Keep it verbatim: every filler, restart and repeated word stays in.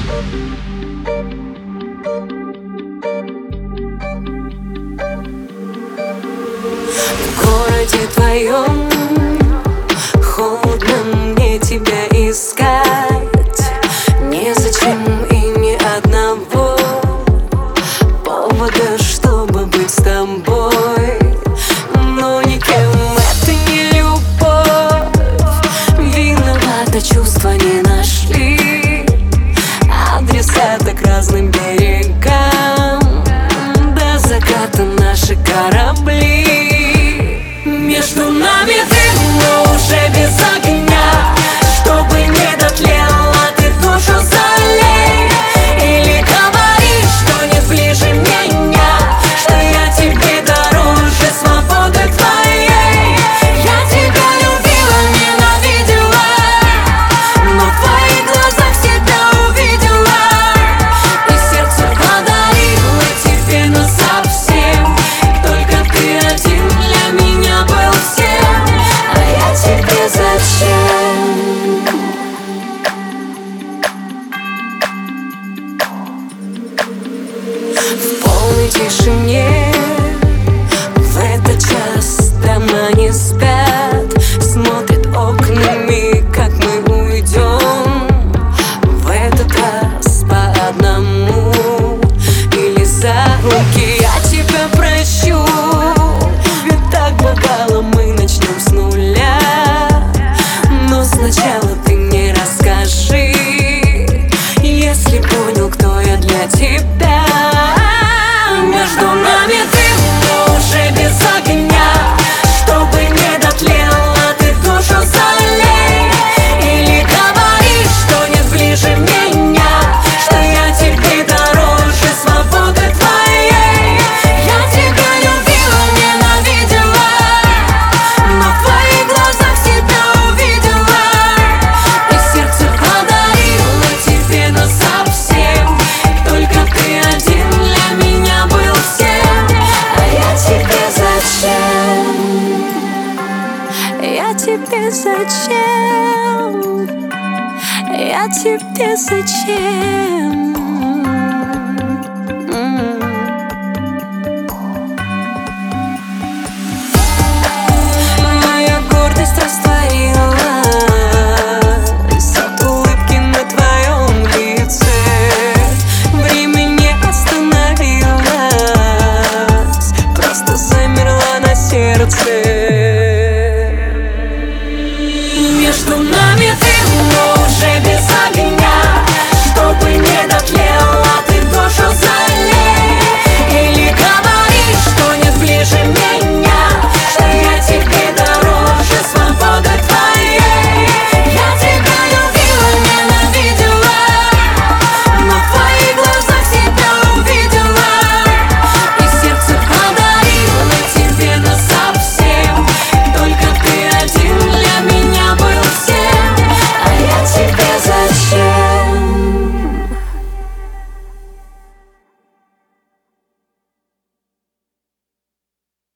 В городе твоем холодно мне тебя искать. Незачем и ни одного повода, чтобы быть с тобой. Но никем это не любовь. Виновата, чувства не нашли адреса так разным берегам. До заката наши корабли. Между нами дым, но уже без огня. Чтобы не дотлела, ты душу залей. Или говори, что нет ближе меня, что я тебе дороже свободы твоей. Я тебя любила, ненавидела, но в твоих глазах себя увидела. И сердце подарила тебе насовсем. Только ты один для меня был всем. А я тебе зачем? В полной тишине в этот час дома не спят, смотрят окнами, как мы уйдем. В этот раз по одному или за руки. Я тебя прощу, ведь так бывало, мы начнем с нуля. Но сначала ты мне расскажи, если понял, кто я для тебя. Между нами дым, но уже без огня. Чтобы не дотлела, ты душу залей. Или говори, что нет ближе меня, что я тебе дороже свободы твоей. Я тебя любила, ненавидела, но в твоих глазах себя увидела. И сердце подарила тебе насовсем. Только ты один для меня был всем. А я тебе зачем? Я тебе зачем? Я тебе зачем?